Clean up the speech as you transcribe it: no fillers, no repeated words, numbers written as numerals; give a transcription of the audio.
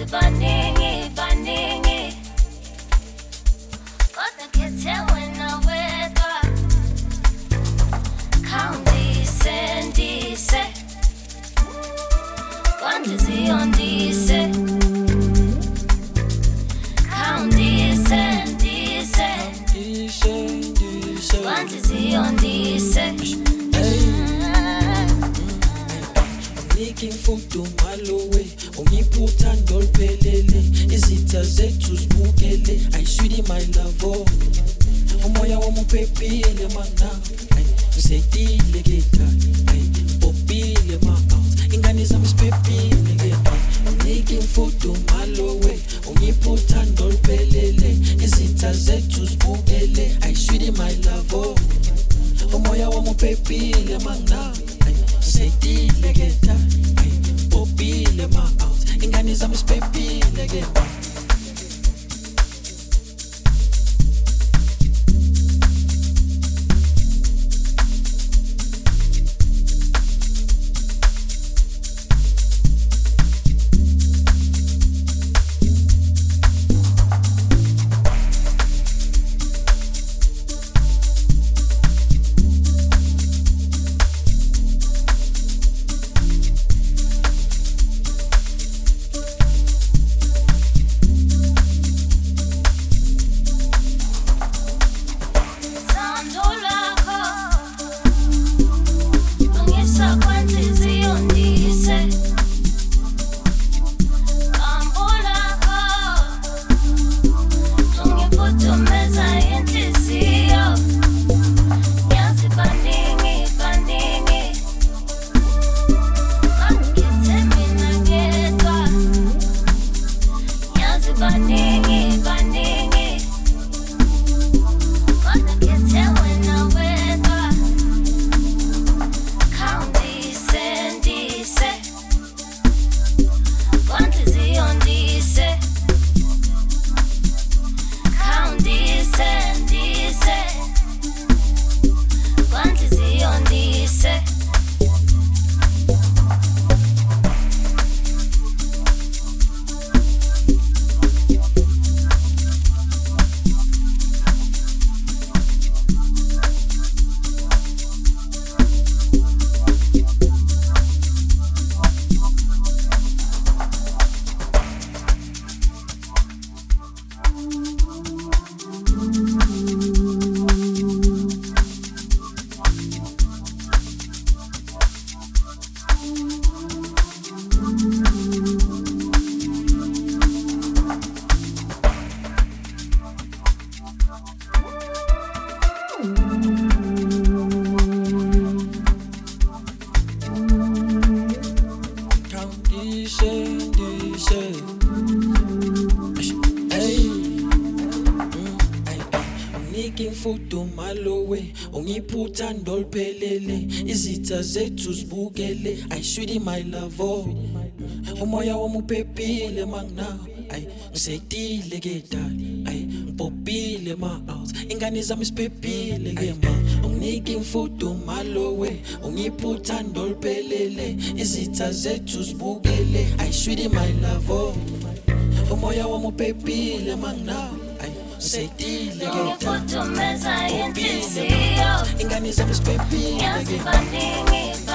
baningi baningi kodwa kethe wena wedwa khawundise ndise kwanhliziyo ndise khawundise ndise kwanhliziyo ndise Making photo malowe ungiphutha ndolphelele izitha zethu zibukele ayiswidi my love oh umoya wami uphephile manga ngisedile ketha popile ma out ingane zami siphephile ketha making photo malowe ungiphutha ndolphelele izitha zethu zibukele ayiswidi my love oh umoya wami uphephile manga ngisedile ketha popile ma out ingane zami siphephile ketha Futu malowe ungiphutha ndolphelele izitha zethu zibukele ayiswidi my love oh umoya wami uphephile mangna ngisedile ketha ngipopile ma out ingane zami siphephile ke ma unginiki futu malowe ungiphutha ndolphelele izitha zethu zibukele ayiswidi my love oh umoya wami uphephile mangna ngisedile ketha Ungifudumeza inhliziyo ingane zami siphephile yazi baningi